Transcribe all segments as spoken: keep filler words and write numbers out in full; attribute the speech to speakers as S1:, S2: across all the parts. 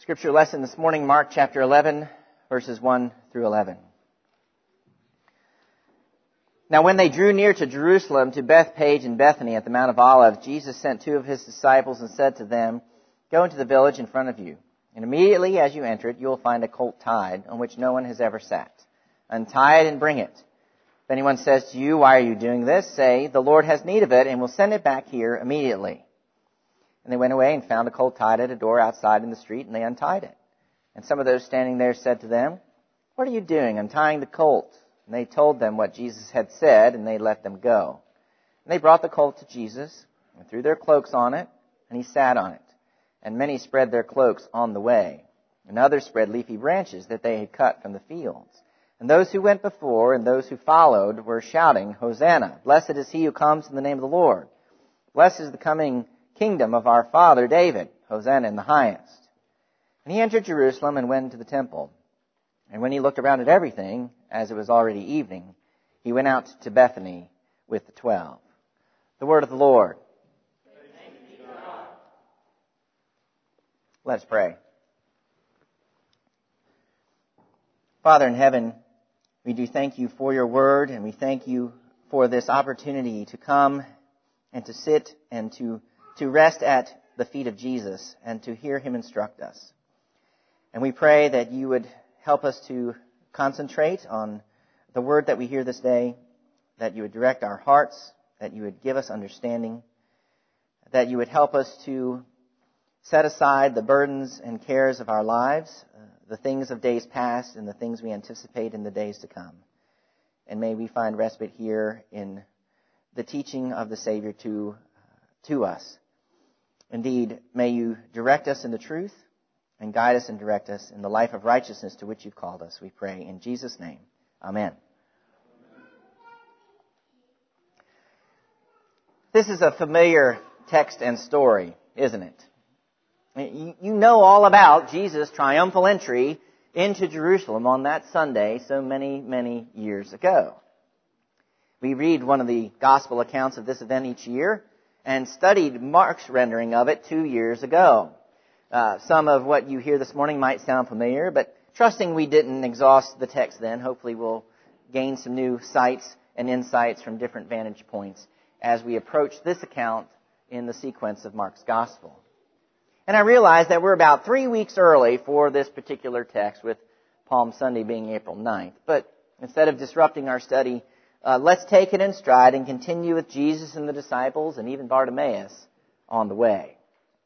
S1: Scripture lesson this morning, Mark chapter eleven, verses one through eleven. Now when they drew near to Jerusalem, to Bethpage and Bethany at the Mount of Olives, Jesus sent two of his disciples and said to them, "Go into the village in front of you, and immediately as you enter it, you will find a colt tied, on which no one has ever sat. Untie it and bring it. If anyone says to you, 'Why are you doing this?' say, 'The Lord has need of it, and will send it back here immediately.'" And they went away and found a colt tied at a door outside in the street, and they untied it. And some of those standing there said to them, "What are you doing, untying the colt?" And they told them what Jesus had said, and they let them go. And they brought the colt to Jesus, and threw their cloaks on it, and he sat on it. And many spread their cloaks on the way, and others spread leafy branches that they had cut from the fields. And those who went before and those who followed were shouting, "Hosanna! Blessed is he who comes in the name of the Lord. Blessed is the coming kingdom of our father David. Hosanna in the highest." And he entered Jerusalem and went into the temple. And when he looked around at everything, as it was already evening, he went out to Bethany with the twelve. The word of the Lord. Thanks be to God. Let us pray. Father in heaven, we do thank you for your word, and we thank you for this opportunity to come and to sit and to, to rest at the feet of Jesus and to hear him instruct us. And we pray that you would help us to concentrate on the word that we hear this day, that you would direct our hearts, that you would give us understanding, that you would help us to set aside the burdens and cares of our lives, uh, the things of days past and the things we anticipate in the days to come. And may we find respite here in the teaching of the Savior to, to us. Indeed, may you direct us in the truth and guide us and direct us in the life of righteousness to which you've called us. We pray in Jesus' name. Amen. This is a familiar text and story, isn't it? You know all about Jesus' triumphal entry into Jerusalem on that Sunday so many, many years ago. We read one of the gospel accounts of this event each year and studied Mark's rendering of it two years ago. Uh, some of what you hear this morning might sound familiar, but trusting we didn't exhaust the text then, hopefully we'll gain some new sights and insights from different vantage points as we approach this account in the sequence of Mark's gospel. And I realize that we're about three weeks early for this particular text, with Palm Sunday being April ninth. But instead of disrupting our study, uh, let's take it in stride and continue with Jesus and the disciples and even Bartimaeus on the way.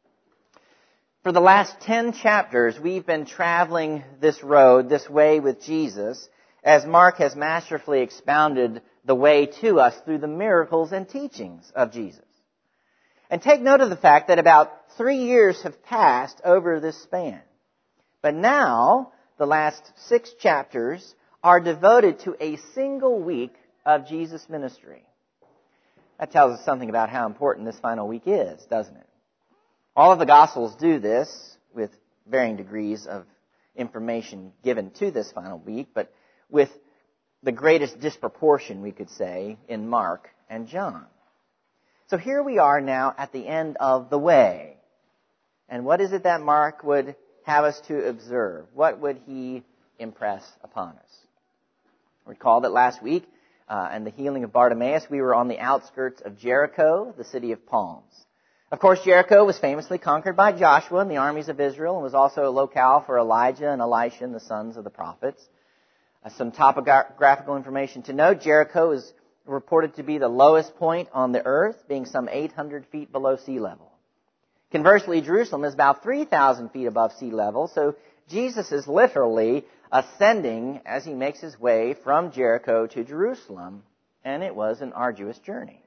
S1: For the last ten chapters, we've been traveling this road, this way with Jesus, as Mark has masterfully expounded the way to us through the miracles and teachings of Jesus. And take note of the fact that about three years have passed over this span. But now, the last six chapters are devoted to a single week of Jesus' ministry. That tells us something about how important this final week is, doesn't it? All of the Gospels do this with varying degrees of information given to this final week, but with the greatest disproportion, we could say, in Mark and John. So here we are now at the end of the way. And what is it that Mark would have us to observe? What would he impress upon us? Recall that last week, uh, and the healing of Bartimaeus, we were on the outskirts of Jericho, the city of palms. Of course, Jericho was famously conquered by Joshua and the armies of Israel, and was also a locale for Elijah and Elisha and the sons of the prophets. Uh, some topographical information to note: Jericho is reported to be the lowest point on the earth, being some eight hundred feet below sea level. Conversely, Jerusalem is about three thousand feet above sea level, so Jesus is literally ascending as he makes his way from Jericho to Jerusalem, and it was an arduous journey.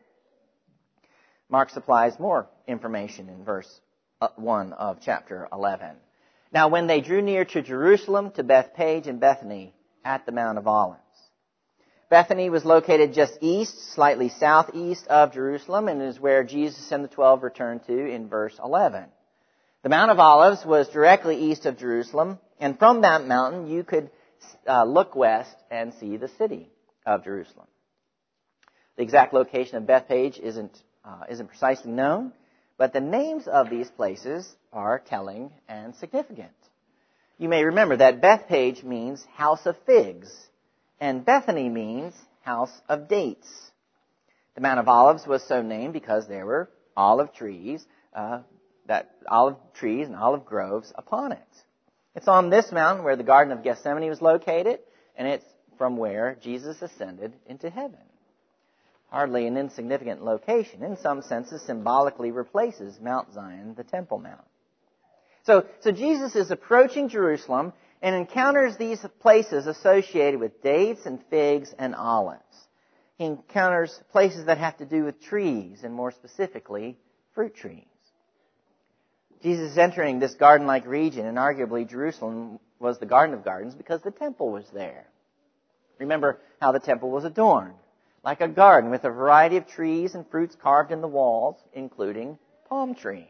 S1: Mark supplies more information in verse one of chapter eleven. Now, when they drew near to Jerusalem, to Bethpage and Bethany at the Mount of Olives. Bethany was located just east, slightly southeast of Jerusalem, and is where Jesus and the twelve returned to in verse eleven. The Mount of Olives was directly east of Jerusalem, and from that mountain you could uh, look west and see the city of Jerusalem. The exact location of Bethpage isn't uh, isn't precisely known, but the names of these places are telling and significant. You may remember that Bethpage means house of figs, and Bethany means house of dates. The Mount of Olives was so named because there were olive trees, uh, that olive trees and olive groves upon it. It's on this mountain where the Garden of Gethsemane was located, and it's from where Jesus ascended into heaven. Hardly an insignificant location. In some senses, symbolically replaces Mount Zion, the Temple Mount. So, so Jesus is approaching Jerusalem and encounters these places associated with dates and figs and olives. He encounters places that have to do with trees, and more specifically, fruit trees. Jesus is entering this garden-like region, and arguably Jerusalem was the Garden of Gardens because the temple was there. Remember how the temple was adorned, like a garden with a variety of trees and fruits carved in the walls, including palm trees.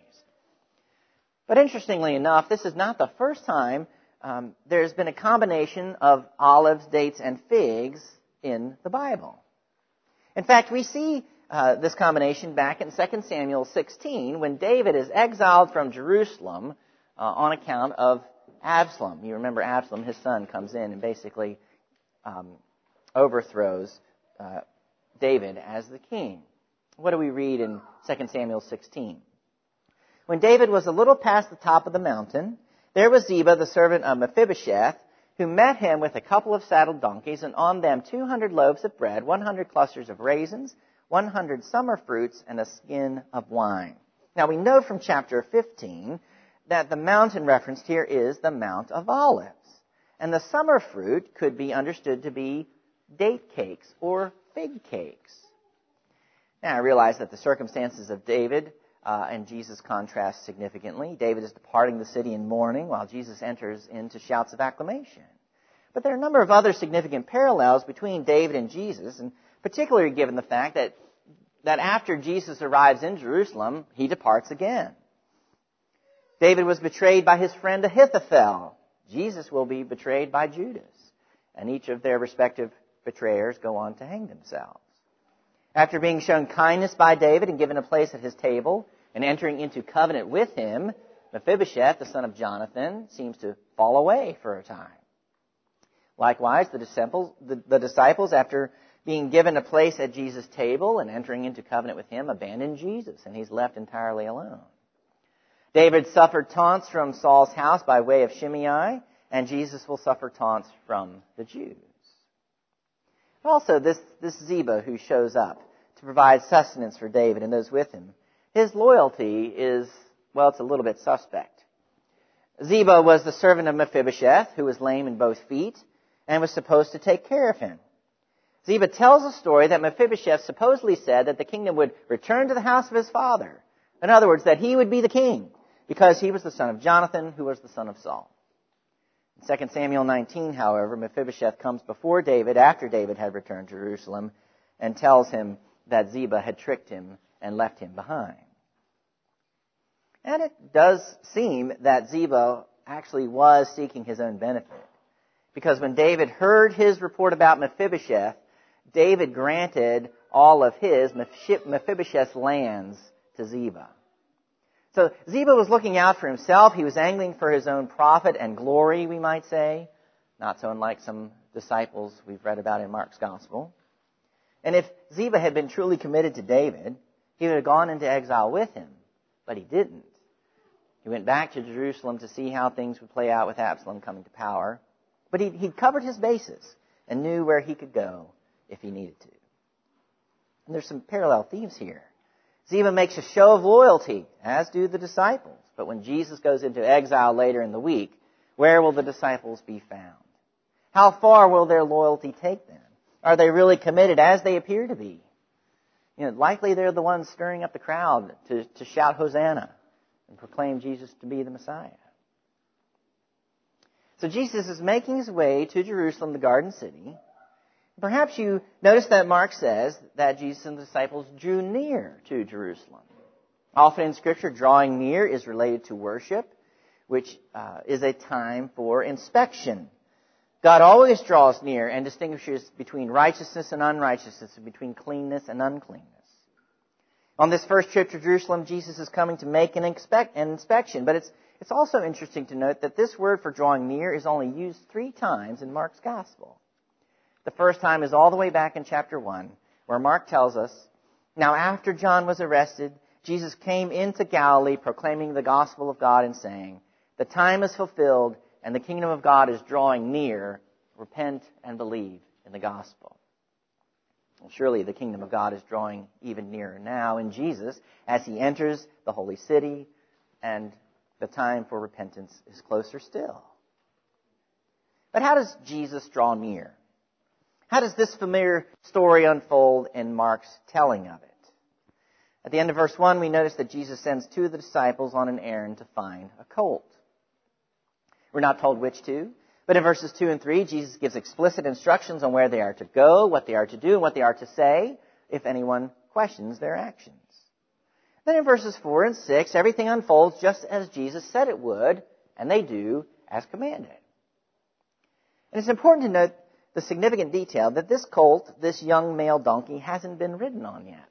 S1: But interestingly enough, this is not the first time um, there's been a combination of olives, dates, and figs in the Bible. In fact, we see uh, this combination back in Second Samuel sixteen when David is exiled from Jerusalem uh, on account of Absalom. You remember Absalom, his son, comes in and basically um, overthrows uh, David as the king. What do we read in Second Samuel sixteen? When David was a little past the top of the mountain, there was Ziba, the servant of Mephibosheth, who met him with a couple of saddled donkeys, and on them two hundred loaves of bread, one hundred clusters of raisins, one hundred summer fruits, and a skin of wine. Now we know from chapter fifteen that the mountain referenced here is the Mount of Olives. And the summer fruit could be understood to be date cakes or fig cakes. Now I realize that the circumstances of David uh, and Jesus contrast significantly. David is departing the city in mourning while Jesus enters into shouts of acclamation. But there are a number of other significant parallels between David and Jesus, and particularly given the fact that, that after Jesus arrives in Jerusalem, he departs again. David was betrayed by his friend Ahithophel. Jesus will be betrayed by Judas. And each of their respective betrayers go on to hang themselves. After being shown kindness by David and given a place at his table and entering into covenant with him, Mephibosheth, the son of Jonathan, seems to fall away for a time. Likewise, the disciples, the, the disciples, after being given a place at Jesus' table and entering into covenant with him, abandon Jesus, and he's left entirely alone. David suffered taunts from Saul's house by way of Shimei, and Jesus will suffer taunts from the Jews. Also, this, this Ziba who shows up to provide sustenance for David and those with him, his loyalty is, well, it's a little bit suspect. Ziba was the servant of Mephibosheth, who was lame in both feet, and was supposed to take care of him. Ziba tells a story that Mephibosheth supposedly said that the kingdom would return to the house of his father. In other words, that he would be the king, because he was the son of Jonathan, who was the son of Saul. In Second Samuel nineteen, however, Mephibosheth comes before David after David had returned to Jerusalem and tells him that Ziba had tricked him and left him behind. And it does seem that Ziba actually was seeking his own benefit. Because when David heard his report about Mephibosheth, David granted all of his, Mephibosheth's lands, to Ziba. So Ziba was looking out for himself. He was angling for his own profit and glory, we might say. Not so unlike some disciples we've read about in Mark's Gospel. And if Ziba had been truly committed to David, he would have gone into exile with him. But he didn't. He went back to Jerusalem to see how things would play out with Absalom coming to power. But he'd, he'd covered his bases and knew where he could go if he needed to. And there's some parallel themes here. Ziba makes a show of loyalty, as do the disciples. But when Jesus goes into exile later in the week, where will the disciples be found? How far will their loyalty take them? Are they really committed as they appear to be? You know, likely they're the ones stirring up the crowd to, to shout Hosanna and proclaim Jesus to be the Messiah. So Jesus is making his way to Jerusalem, the Garden City. Perhaps you notice that Mark says that Jesus and the disciples drew near to Jerusalem. Often in Scripture, drawing near is related to worship, which uh, is a time for inspection. God always draws near and distinguishes between righteousness and unrighteousness, and between cleanness and uncleanness. On this first trip to Jerusalem, Jesus is coming to make an, expect, an inspection, but it's, It's also interesting to note that this word for drawing near is only used three times in Mark's gospel. The first time is all the way back in chapter one, where Mark tells us, "Now after John was arrested, Jesus came into Galilee proclaiming the gospel of God and saying, 'The time is fulfilled and the kingdom of God is drawing near. Repent and believe in the gospel.'" Well, surely the kingdom of God is drawing even nearer now in Jesus as he enters the holy city, and the time for repentance is closer still. But how does Jesus draw near? How does this familiar story unfold in Mark's telling of it? At the end of verse one, we notice that Jesus sends two of the disciples on an errand to find a colt. We're not told which two, but in verses two and three, Jesus gives explicit instructions on where they are to go, what they are to do, and what they are to say if anyone questions their actions. Then in verses four and six, everything unfolds just as Jesus said it would, and they do as commanded. And it's important to note the significant detail that this colt, this young male donkey, hasn't been ridden on yet.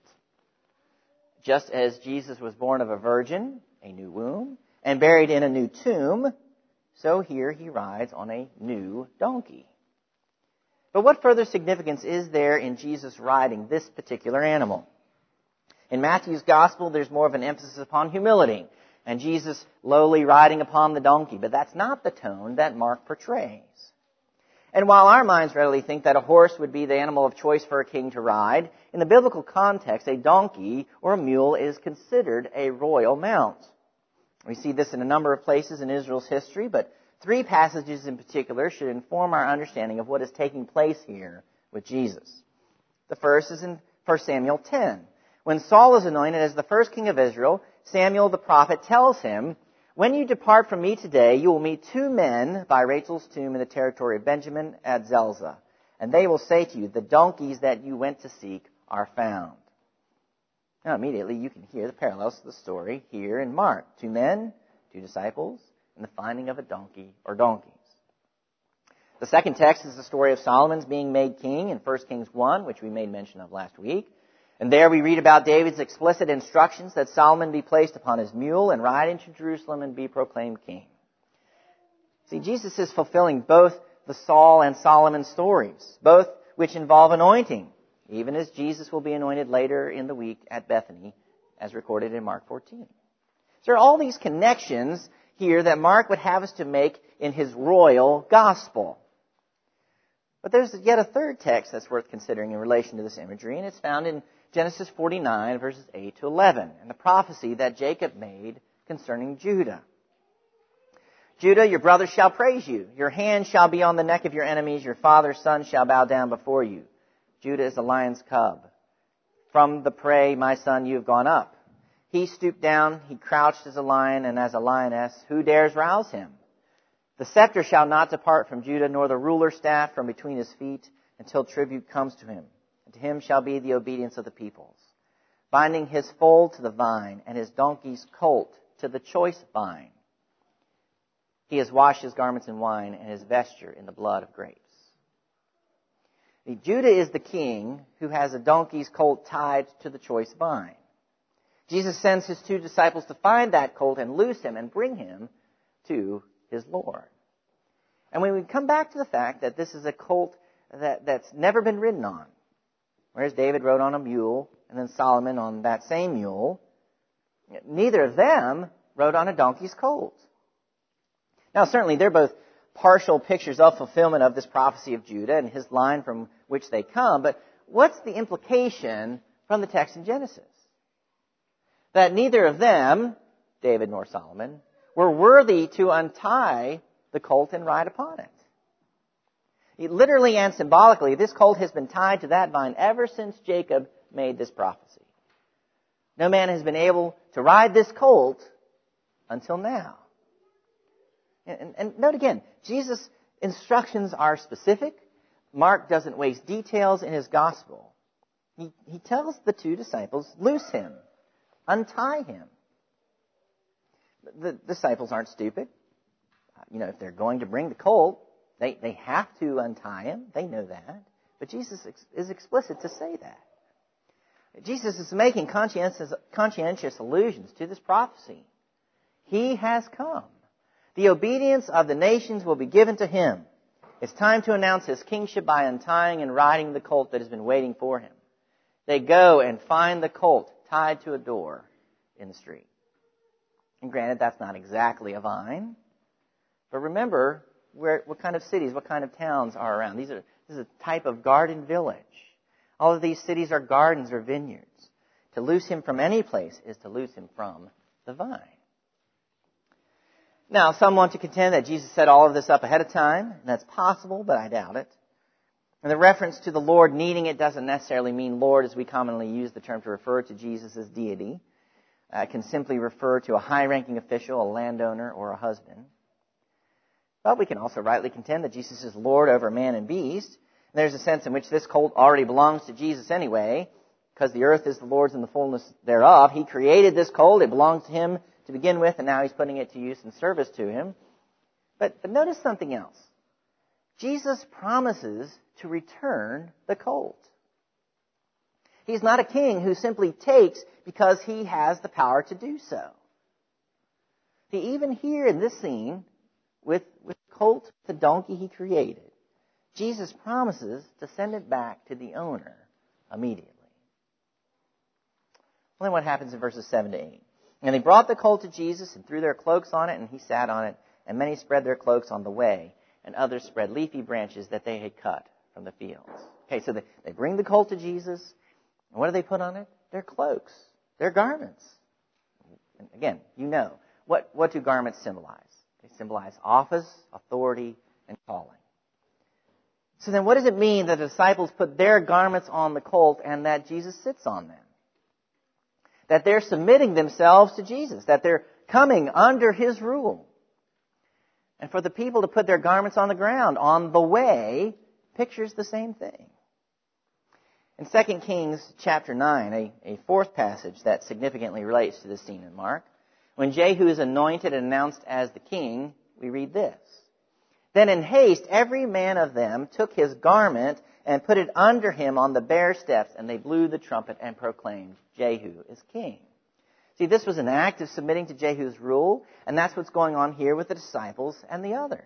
S1: Just as Jesus was born of a virgin, a new womb, and buried in a new tomb, so here he rides on a new donkey. But what further significance is there in Jesus riding this particular animal? In Matthew's gospel, there's more of an emphasis upon humility, and Jesus lowly riding upon the donkey, but that's not the tone that Mark portrays. And while our minds readily think that a horse would be the animal of choice for a king to ride, in the biblical context, a donkey or a mule is considered a royal mount. We see this in a number of places in Israel's history, but three passages in particular should inform our understanding of what is taking place here with Jesus. The first is in First Samuel ten. When Saul is anointed as the first king of Israel, Samuel the prophet tells him, "When you depart from me today, you will meet two men by Rachel's tomb in the territory of Benjamin at Zelzah, and they will say to you, 'The donkeys that you went to seek are found.'" Now immediately you can hear the parallels to the story here in Mark. Two men, two disciples, and the finding of a donkey or donkeys. The second text is the story of Solomon's being made king in First Kings one, which we made mention of last week. And there we read about David's explicit instructions that Solomon be placed upon his mule and ride into Jerusalem and be proclaimed king. See, Jesus is fulfilling both the Saul and Solomon stories, both which involve anointing, even as Jesus will be anointed later in the week at Bethany, as recorded in Mark fourteen. So there are all these connections here that Mark would have us to make in his royal gospel. But there's yet a third text that's worth considering in relation to this imagery, and it's found in Genesis forty-nine, verses eight to eleven, and the prophecy that Jacob made concerning Judah. "Judah, your brothers shall praise you. Your hand shall be on the neck of your enemies. Your father's son shall bow down before you. Judah is a lion's cub. From the prey, my son, you have gone up. He stooped down, he crouched as a lion and as a lioness. Who dares rouse him? The scepter shall not depart from Judah, nor the ruler's staff from between his feet, until tribute comes to him. And to him shall be the obedience of the peoples. Binding his foal to the vine, and his donkey's colt to the choice vine. He has washed his garments in wine, and his vesture in the blood of grapes." See, Judah is the king who has a donkey's colt tied to the choice vine. Jesus sends his two disciples to find that colt and loose him and bring him to his Lord. And when we come back to the fact that this is a colt that, that's never been ridden on, whereas David rode on a mule and then Solomon on that same mule, neither of them rode on a donkey's colt. Now certainly they're both partial pictures of fulfillment of this prophecy of Judah and his line from which they come, but what's the implication from the text in Genesis? That neither of them, David nor Solomon, were worthy to untie the colt and ride upon it. It literally and symbolically, this colt has been tied to that vine ever since Jacob made this prophecy. No man has been able to ride this colt until now. And, and note again, Jesus' instructions are specific. Mark doesn't waste details in his gospel. He, he tells the two disciples, loose him, untie him. The disciples aren't stupid. You know, if they're going to bring the colt, they, they have to untie him. They know that. But Jesus is explicit to say that. Jesus is making conscientious, conscientious allusions to this prophecy. He has come. The obedience of the nations will be given to him. It's time to announce his kingship by untying and riding the colt that has been waiting for him. They go and find the colt tied to a door in the street. And granted, that's not exactly a vine. But remember where, what kind of cities, what kind of towns are around. These are, this is a type of garden village. All of these cities are gardens or vineyards. To loose him from any place is to loose him from the vine. Now, some want to contend that Jesus set all of this up ahead of time, and that's possible, but I doubt it. And the reference to the Lord needing it doesn't necessarily mean Lord as we commonly use the term to refer to Jesus as deity. Uh, it can simply refer to a high-ranking official, a landowner, or a husband. But we can also rightly contend that Jesus is Lord over man and beast. And there's a sense in which this colt already belongs to Jesus anyway, because the earth is the Lord's and the fullness thereof. He created this colt. It belongs to him to begin with, and now he's putting it to use in service to him. But, but notice something else. Jesus promises to return the colt. He's not a king who simply takes because he has the power to do so. See, even here in this scene, with, with the colt, the donkey he created, Jesus promises to send it back to the owner immediately. Well, then what happens in verses seven to eight? And they brought the colt to Jesus and threw their cloaks on it, and he sat on it. And many spread their cloaks on the way, and others spread leafy branches that they had cut from the fields. Okay, so they, they bring the colt to Jesus, and what do they put on it? Their cloaks, their garments. And again, you know, what, what do garments symbolize? They symbolize office, authority, and calling. So then what does it mean that the disciples put their garments on the colt and that Jesus sits on them? That they're submitting themselves to Jesus, that they're coming under his rule. And for the people to put their garments on the ground, on the way, pictures the same thing. In Second Kings chapter nine, a, a fourth passage that significantly relates to this scene in Mark, when Jehu is anointed and announced as the king, we read this. Then in haste, every man of them took his garment and put it under him on the bare steps, and they blew the trumpet and proclaimed, Jehu is king. See, this was an act of submitting to Jehu's rule, and that's what's going on here with the disciples and the others.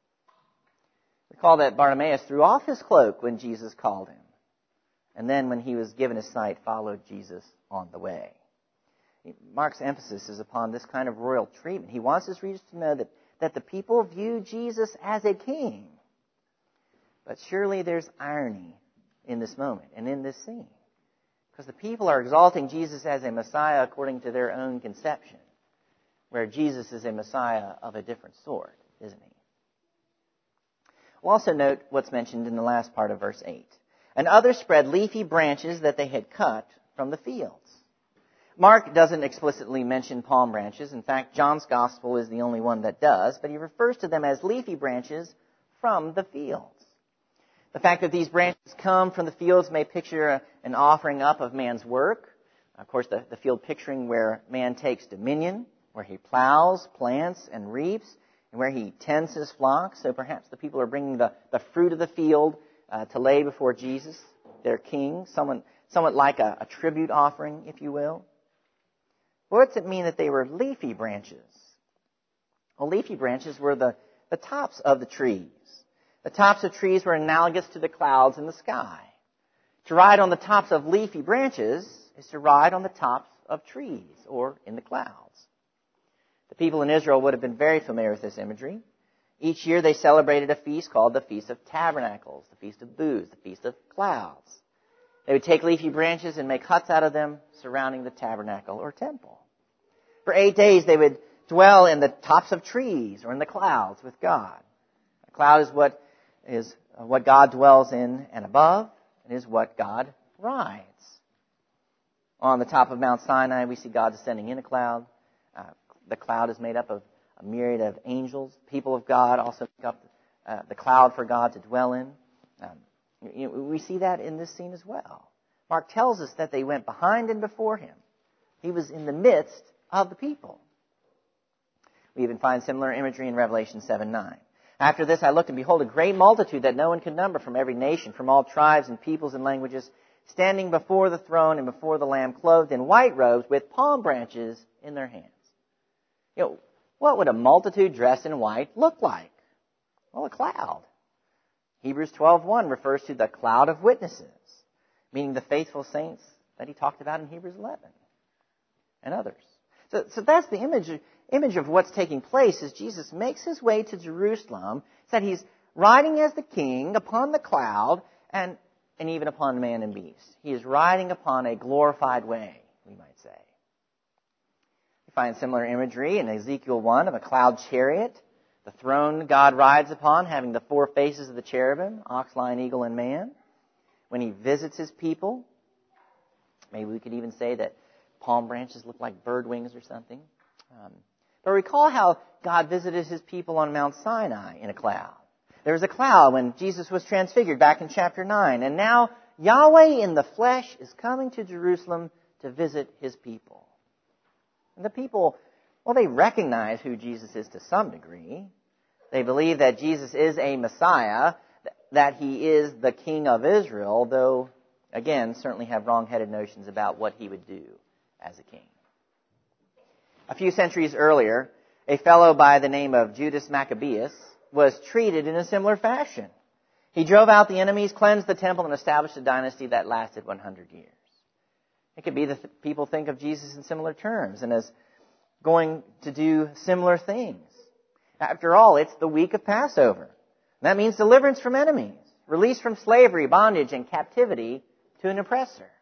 S1: Recall that Bartimaeus threw off his cloak when Jesus called him, and then when he was given his sight, followed Jesus on the way. Mark's emphasis is upon this kind of royal treatment. He wants his readers to know that, that the people view Jesus as a king. But surely there's irony in this moment and in this scene. Because the people are exalting Jesus as a Messiah according to their own conception, where Jesus is a Messiah of a different sort, isn't he? We'll also note what's mentioned in the last part of verse eight. And others spread leafy branches that they had cut from the fields. Mark doesn't explicitly mention palm branches. In fact, John's gospel is the only one that does, but he refers to them as leafy branches from the fields. The fact that these branches come from the fields may picture a, an offering up of man's work. Of course, the, the field picturing where man takes dominion, where he plows, plants, and reaps, and where he tends his flock. So perhaps the people are bringing the, the fruit of the field uh, to lay before Jesus, their king, someone, somewhat like a, a tribute offering, if you will. What does it mean that they were leafy branches? Well, leafy branches were the, the tops of the trees. The tops of trees were analogous to the clouds in the sky. To ride on the tops of leafy branches is to ride on the tops of trees or in the clouds. The people in Israel would have been very familiar with this imagery. Each year they celebrated a feast called the Feast of Tabernacles, the Feast of Booths, the Feast of Clouds. They would take leafy branches and make huts out of them surrounding the tabernacle or temple. For eight days they would dwell in the tops of trees or in the clouds with God. A cloud is what is what God dwells in and above, and is what God rides. On the top of Mount Sinai, we see God descending in a cloud. Uh, the cloud is made up of a myriad of angels. People of God also make up uh, the cloud for God to dwell in. Um, you know, we see that in this scene as well. Mark tells us that they went behind and before him. He was in the midst of the people. We even find similar imagery in Revelation seven nine. After this I looked, and behold, a great multitude that no one could number from every nation, from all tribes and peoples and languages, standing before the throne and before the Lamb, clothed in white robes with palm branches in their hands. You know, What would a multitude dressed in white look like? Well, a cloud. Hebrews twelve one refers to the cloud of witnesses, meaning the faithful saints that he talked about in Hebrews eleven and others. So, so that's the image, image of what's taking place as Jesus makes his way to Jerusalem. It's that he's riding as the king upon the cloud and, and even upon man and beast. He is riding upon a glorified way, we might say. You find similar imagery in Ezekiel one of a cloud chariot, the throne God rides upon having the four faces of the cherubim, ox, lion, eagle, and man. When he visits his people, maybe we could even say that palm branches look like bird wings or something. Um, but recall how God visited his people on Mount Sinai in a cloud. There was a cloud when Jesus was transfigured back in chapter nine. And now Yahweh in the flesh is coming to Jerusalem to visit his people. And the people, well, they recognize who Jesus is to some degree. They believe that Jesus is a Messiah, that he is the King of Israel, though, again, certainly have wrong-headed notions about what he would do as a king. A few centuries earlier, a fellow by the name of Judas Maccabeus was treated in a similar fashion. He drove out the enemies, cleansed the temple, and established a dynasty that lasted one hundred years. It could be that people think of Jesus in similar terms and as going to do similar things. After all, it's the week of Passover. That means deliverance from enemies, release from slavery, bondage, and captivity to an oppressor.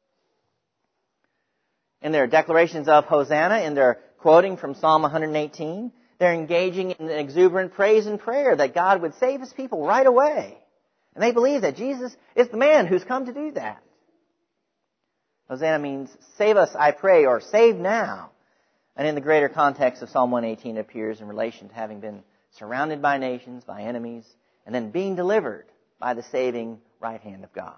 S1: In their declarations of Hosanna, in their quoting from Psalm one eighteen, they're engaging in an exuberant praise and prayer that God would save his people right away. And they believe that Jesus is the man who's come to do that. Hosanna means, save us, I pray, or save now. And in the greater context of Psalm one eighteen, it appears in relation to having been surrounded by nations, by enemies, and then being delivered by the saving right hand of God.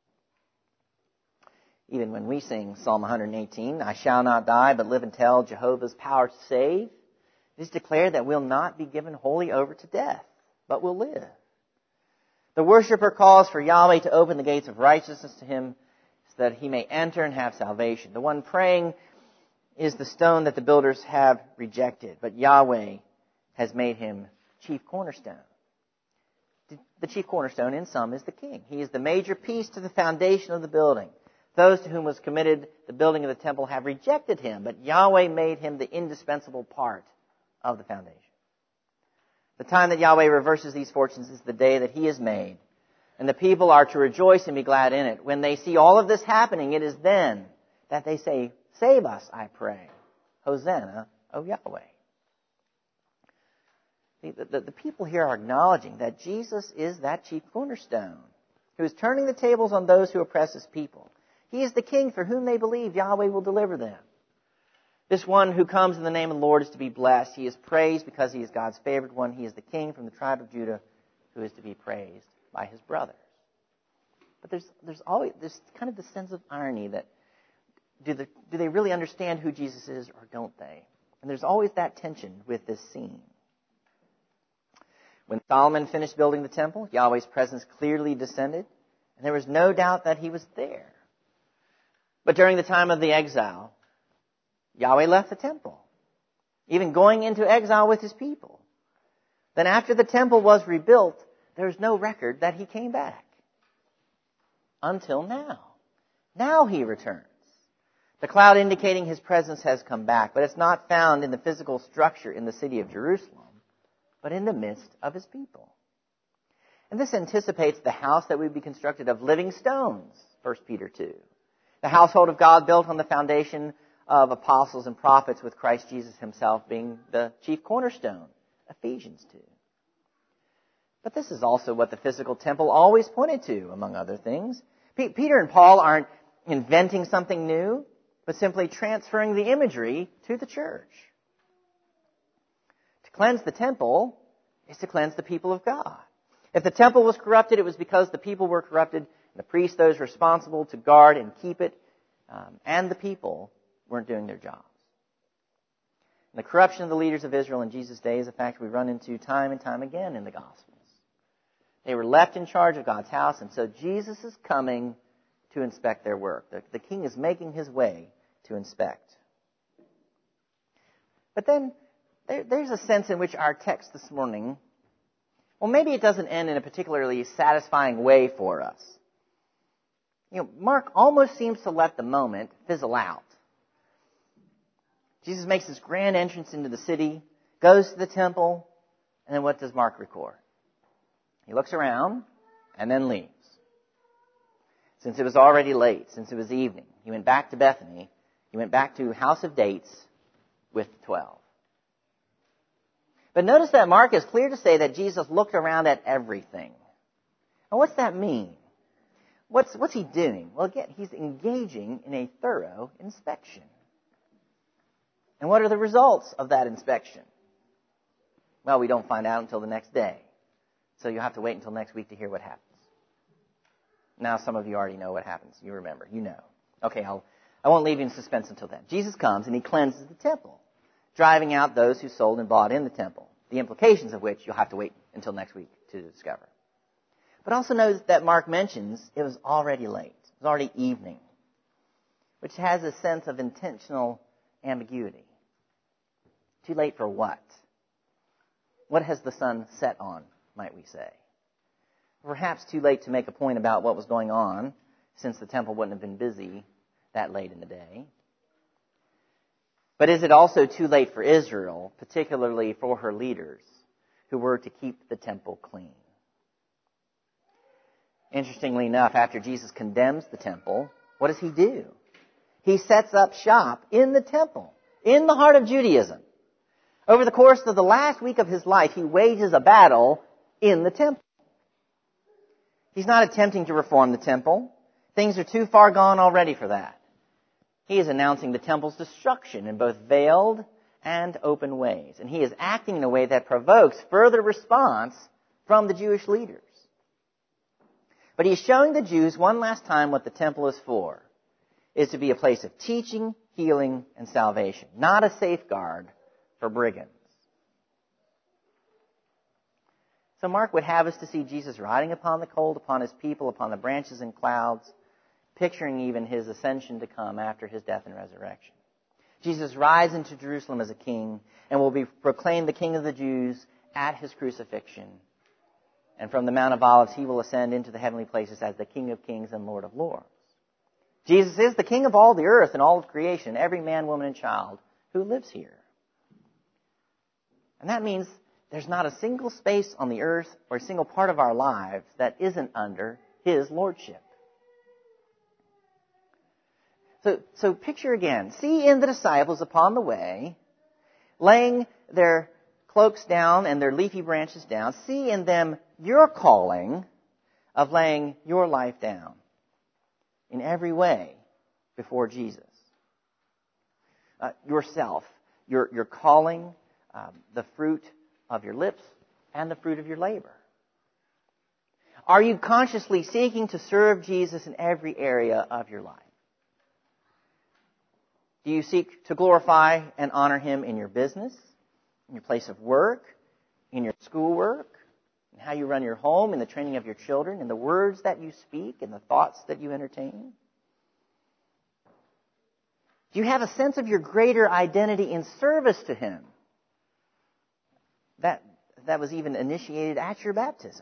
S1: Even when we sing Psalm one eighteen, I shall not die, but live and tell Jehovah's power to save, it is declared that we'll not be given wholly over to death, but will live. The worshiper calls for Yahweh to open the gates of righteousness to him so that he may enter and have salvation. The one praying is the stone that the builders have rejected, but Yahweh has made him chief cornerstone. The chief cornerstone in sum is the king. He is the major piece to the foundation of the building. Those to whom was committed the building of the temple have rejected him, but Yahweh made him the indispensable part of the foundation. The time that Yahweh reverses these fortunes is the day that he is made, and the people are to rejoice and be glad in it. When they see all of this happening, it is then that they say, save us, I pray. Hosanna, O Yahweh. The, the, the people here are acknowledging that Jesus is that chief cornerstone who is turning the tables on those who oppress his people. He is the king for whom they believe Yahweh will deliver them. This one who comes in the name of the Lord is to be blessed. He is praised because he is God's favored one. He is the king from the tribe of Judah who is to be praised by his brothers. But there's there's always there's kind of the sense of irony that do the do they really understand who Jesus is or don't they? And there's always that tension with this scene. When Solomon finished building the temple, Yahweh's presence clearly descended, and there was no doubt that he was there. But during the time of the exile, Yahweh left the temple, even going into exile with his people. Then after the temple was rebuilt, there's no record that he came back. Until now. Now he returns. The cloud indicating his presence has come back, but it's not found in the physical structure in the city of Jerusalem, but in the midst of his people. And this anticipates the house that would be constructed of living stones, First Peter two. The household of God built on the foundation of apostles and prophets, with Christ Jesus himself being the chief cornerstone, Ephesians two. But this is also what the physical temple always pointed to, among other things. P- Peter and Paul aren't inventing something new, but simply transferring the imagery to the church. To cleanse the temple is to cleanse the people of God. If the temple was corrupted, it was because the people were corrupted. The priests, those responsible to guard and keep it, um, and the people weren't doing their jobs. And the corruption of the leaders of Israel in Jesus' day is a fact we run into time and time again in the Gospels. They were left in charge of God's house, and so Jesus is coming to inspect their work. The, the king is making his way to inspect. But then there, there's a sense in which our text this morning, well, maybe it doesn't end in a particularly satisfying way for us. You know, Mark almost seems to let the moment fizzle out. Jesus makes this grand entrance into the city, goes to the temple, and then what does Mark record? He looks around and then leaves. Since it was already late, since it was evening, he went back to Bethany. He went back to House of Dates with the twelve. But notice that Mark is clear to say that Jesus looked around at everything. Now, what's that mean? What's, what's he doing? Well, again, he's engaging in a thorough inspection. And what are the results of that inspection? Well, we don't find out until the next day. So you'll have to wait until next week to hear what happens. Now, some of you already know what happens. You remember. You know. Okay, I'll, I won't leave you in suspense until then. Jesus comes and he cleanses the temple, driving out those who sold and bought in the temple, the implications of which you'll have to wait until next week to discover. But also notice that Mark mentions it was already late. It was already evening, which has a sense of intentional ambiguity. Too late for what? What has the sun set on, might we say? Perhaps too late to make a point about what was going on, since the temple wouldn't have been busy that late in the day. But is it also too late for Israel, particularly for her leaders, who were to keep the temple clean? Interestingly enough, after Jesus condemns the temple, what does he do? He sets up shop in the temple, in the heart of Judaism. Over the course of the last week of his life, he wages a battle in the temple. He's not attempting to reform the temple. Things are too far gone already for that. He is announcing the temple's destruction in both veiled and open ways. And he is acting in a way that provokes further response from the Jewish leaders. But he's showing the Jews one last time what the temple is for, is to be a place of teaching, healing, and salvation, not a safeguard for brigands. So Mark would have us to see Jesus riding upon the colt, upon his people, upon the branches and clouds, picturing even his ascension to come after his death and resurrection. Jesus rides into Jerusalem as a king and will be proclaimed the King of the Jews at his crucifixion. And from the Mount of Olives, he will ascend into the heavenly places as the King of kings and Lord of lords. Jesus is the King of all the earth and all of creation, every man, woman, and child who lives here. And that means there's not a single space on the earth or a single part of our lives that isn't under his lordship. So, so picture again. See in the disciples upon the way, laying their cloaks down and their leafy branches down. See in them your calling of laying your life down in every way before Jesus. Uh, yourself, your, your calling, um, the fruit of your lips, and the fruit of your labor. Are you consciously seeking to serve Jesus in every area of your life? Do you seek to glorify and honor him in your business, in your place of work, in your schoolwork, in how you run your home, in the training of your children, in the words that you speak, in the thoughts that you entertain? Do you have a sense of your greater identity in service to him? That, that was even initiated at your baptism.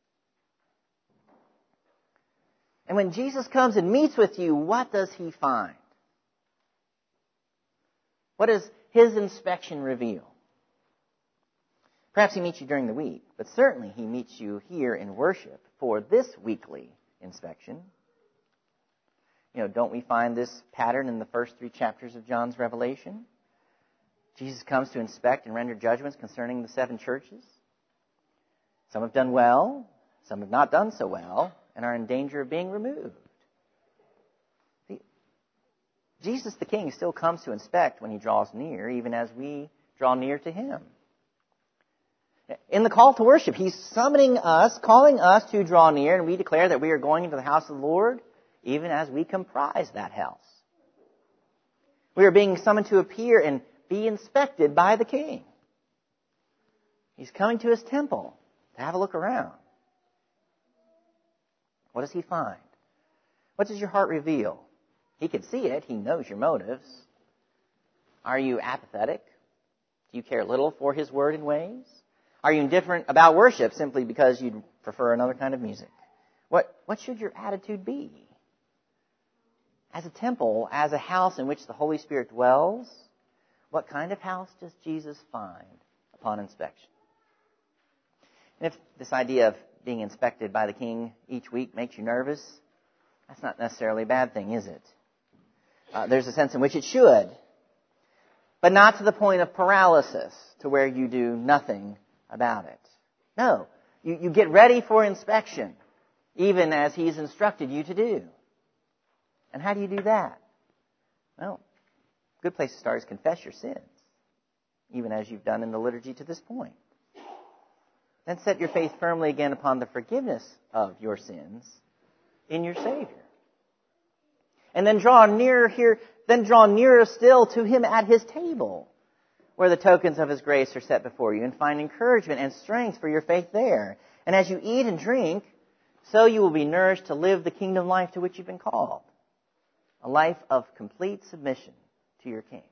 S1: And when Jesus comes and meets with you, what does he find? What does his inspection reveal? Perhaps he meets you during the week, but certainly he meets you here in worship for this weekly inspection. You know, don't we find this pattern in the first three chapters of John's Revelation? Jesus comes to inspect and render judgments concerning the seven churches. Some have done well, some have not done so well, and are in danger of being removed. See, Jesus the King still comes to inspect when he draws near, even as we draw near to him. In the call to worship, he's summoning us, calling us to draw near, and we declare that we are going into the house of the Lord, even as we comprise that house. We are being summoned to appear and be inspected by the King. He's coming to his temple to have a look around. What does he find? What does your heart reveal? He can see it. He knows your motives. Are you apathetic? Do you care little for His word and ways? Are you indifferent about worship simply because you'd prefer another kind of music? What, what should your attitude be? As a temple, as a house in which the Holy Spirit dwells, what kind of house does Jesus find upon inspection? And if this idea of being inspected by the King each week makes you nervous, that's not necessarily a bad thing, is it? Uh, there's a sense in which it should, but not to the point of paralysis, to where you do nothing about it. No, you, you get ready for inspection, even as He's instructed you to do. And how do you do that? Well, a good place to start is confess your sins, even as you've done in the liturgy to this point. Then set your faith firmly again upon the forgiveness of your sins in your Savior. And then draw nearer here, then draw nearer still to Him at His table, where the tokens of His grace are set before you, and find encouragement and strength for your faith there. And as you eat and drink, so you will be nourished to live the kingdom life to which you've been called. A life of complete submission to your King.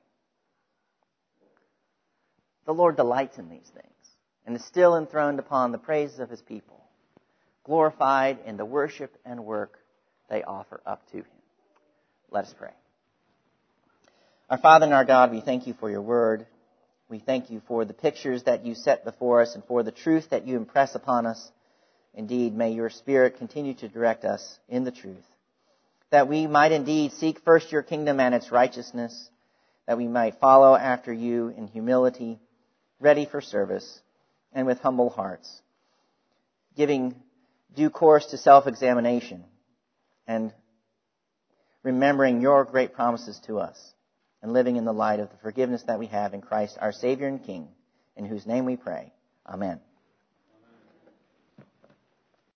S1: The Lord delights in these things, and is still enthroned upon the praises of His people, glorified in the worship and work they offer up to Him. Let us pray. Our Father and our God, we thank You for Your word. We thank You for the pictures that You set before us and for the truth that You impress upon us. Indeed, may Your Spirit continue to direct us in the truth, that we might indeed seek first Your kingdom and its righteousness, that we might follow after You in humility, ready for service, and with humble hearts, giving due course to self-examination and remembering Your great promises to us, and living in the light of the forgiveness that we have in Christ, our Savior and King, in whose name we pray. Amen.